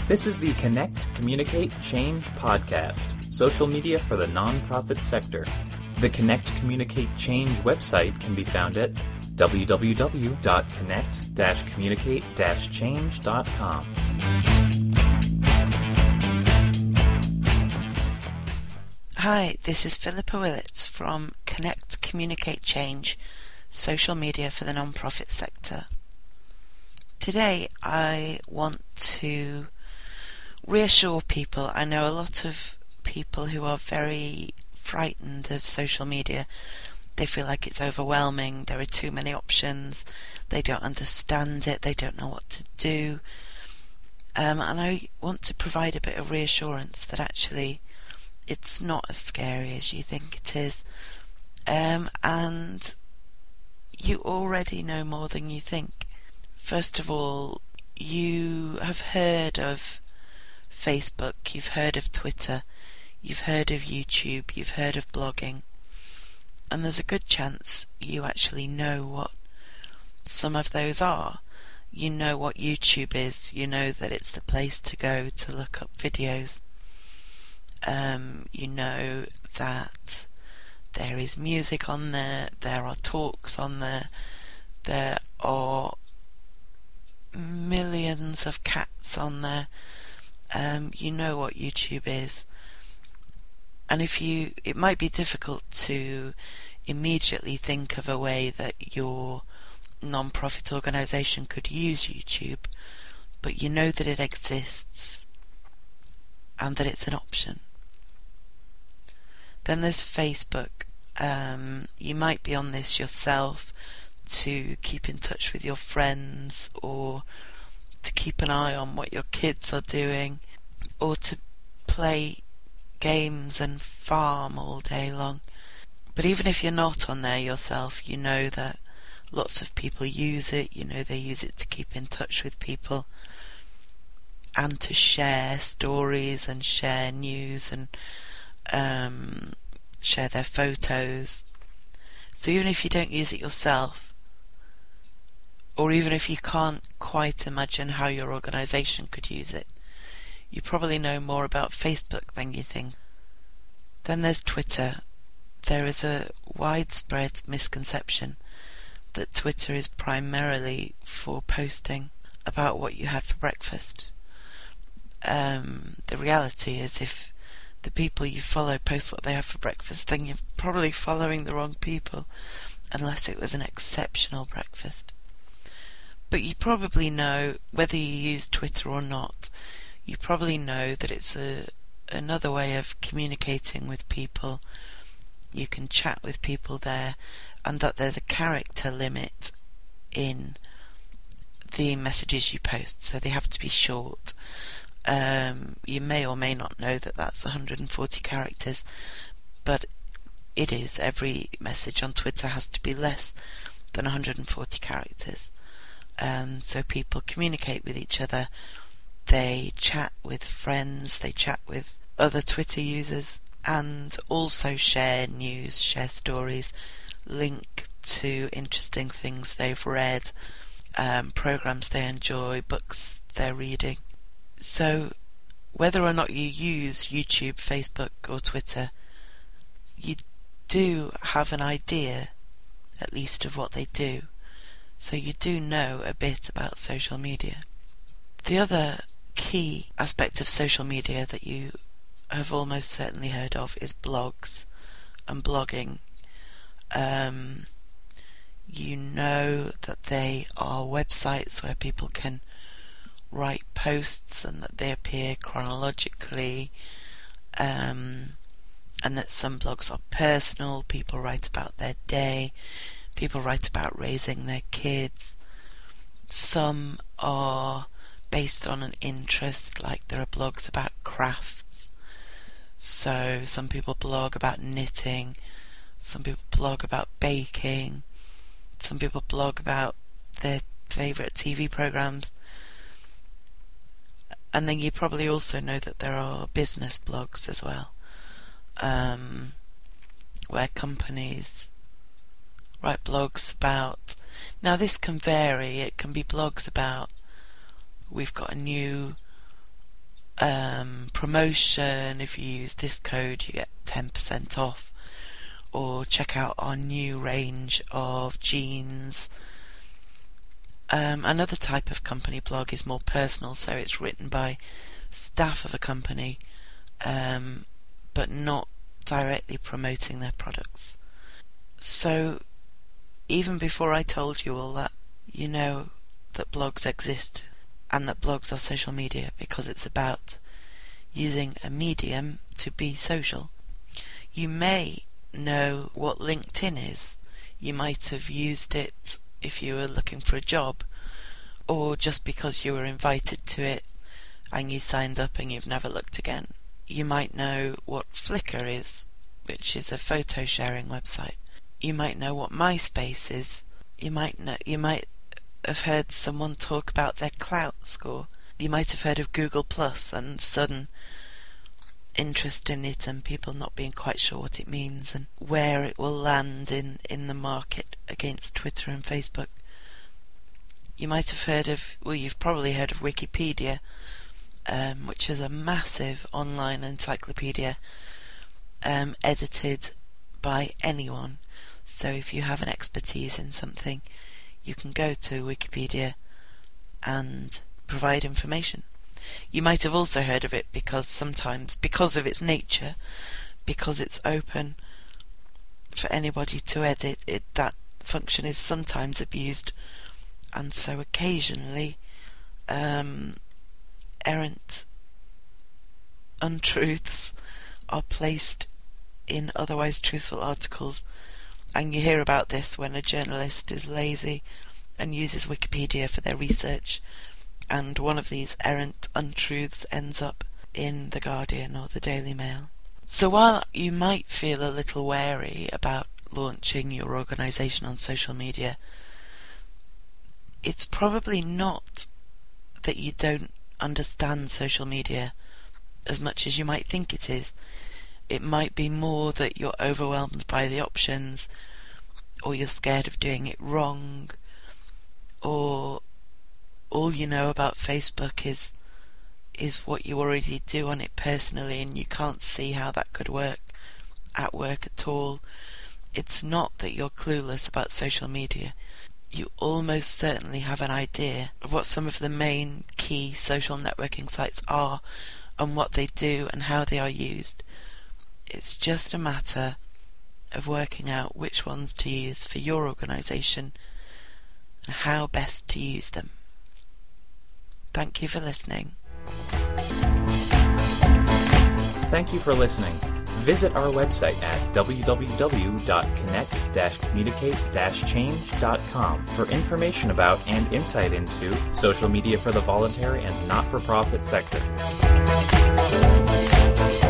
This is the Connect, Communicate, Change podcast, social media for the nonprofit sector. The Connect, Communicate, Change website can be found at www.connect-communicate-change.com. Hi, this is Philippa Willits from Connect, Communicate, Change, social media for the nonprofit sector. Today I want to reassure people. I know a lot of people who are very frightened of social media. They feel like it's overwhelming, there are too many options, they don't understand it, they don't know what to do. And I want to provide a bit of reassurance that actually it's not as scary as you think it is. And you already know more than you think. First of all, you have heard of Facebook, you've heard of Twitter, you've heard of YouTube, you've heard of blogging, and there's a good chance you actually know what some of those are. You know what YouTube is, you know that it's the place to go to look up videos. You know that there is music on there, there are talks on there, there are millions of cats on there. You know what YouTube is. And it might be difficult to immediately think of a way that your non-profit organisation could use YouTube, but you know that it exists and that it's an option. Then there's Facebook. You might be on this yourself to keep in touch with your friends, or to keep an eye on what your kids are doing, or to play games and farm all day long. But even if you're not on there yourself, you know that lots of people use it. You know they use it to keep in touch with people and to share stories and share news and share their photos. So even if you don't use it yourself, or even if you can't quite imagine how your organisation could use it, you probably know more about Facebook than you think. Then there's Twitter. There is a widespread misconception that Twitter is primarily for posting about what you had for breakfast. The reality is, if the people you follow post what they have for breakfast, then you're probably following the wrong people, unless it was an exceptional breakfast. But you probably know, whether you use Twitter or not, you probably know that it's another way of communicating with people. You can chat with people there, and that there's a character limit in the messages you post, so they have to be short. You may or may not know that that's 140 characters, but it is. Every message on Twitter has to be less than 140 characters. So people communicate with each other, they chat with friends, they chat with other Twitter users, and also share news, share stories, link to interesting things they've read, programs they enjoy, books they're reading. So whether or not you use YouTube, Facebook or Twitter, you do have an idea, at least, of what they do. So you do know a bit about social media. The other key aspect of social media that you have almost certainly heard of is blogs and blogging. You know that they are websites where people can write posts and that they appear chronologically, and that some blogs are personal. People write about their day, people write about raising their kids. Some are based on an interest, like there are blogs about crafts. So some people blog about knitting, some people blog about baking, some people blog about their favourite TV programmes. And then you probably also know that there are business blogs as well, where companies write blogs about... Now this can vary. It can be blogs about, we've got a new promotion. If you use this code, you get 10% off. Or check out our new range of jeans. Another type of company blog is more personal, so it's written by staff of a company, but not directly promoting their products. So even before I told you all that, you know that blogs exist and that blogs are social media, because it's about using a medium to be social. You may know what LinkedIn is. You might have used it if you were looking for a job, or just because you were invited to it and you signed up and you've never looked again. You might know what Flickr is, which is a photo sharing website. You might know what MySpace is. You might have heard someone talk about their Clout score. You might have heard of Google Plus and sudden interest in it, and people not being quite sure what it means and where it will land in the market against Twitter and Facebook. You might have heard of, well, you've probably heard of Wikipedia, which is a massive online encyclopedia edited by anyone. So if you have an expertise in something, you can go to Wikipedia and provide information. You might have also heard of it because sometimes, because of its nature, because it's open for anybody to edit, that function is sometimes abused, and so occasionally errant untruths are placed in otherwise truthful articles, and you hear about this when a journalist is lazy and uses Wikipedia for their research, and one of these errant untruths ends up in The Guardian or the Daily Mail. So while you might feel a little wary about launching your organisation on social media, it's probably not that you don't understand social media as much as you might think it is. It might be more that you're overwhelmed by the options, or you're scared of doing it wrong, or all you know about Facebook is what you already do on it personally, and you can't see how that could work at work at all. It's not that you're clueless about social media. You almost certainly have an idea of what some of the main key social networking sites are and what they do and how they are used. It's just a matter of working out which ones to use for your organisation and how best to use them. Thank you for listening. Thank you for listening. Visit our website at www.connect-communicate-change.com for information about and insight into social media for the voluntary and not-for-profit sector.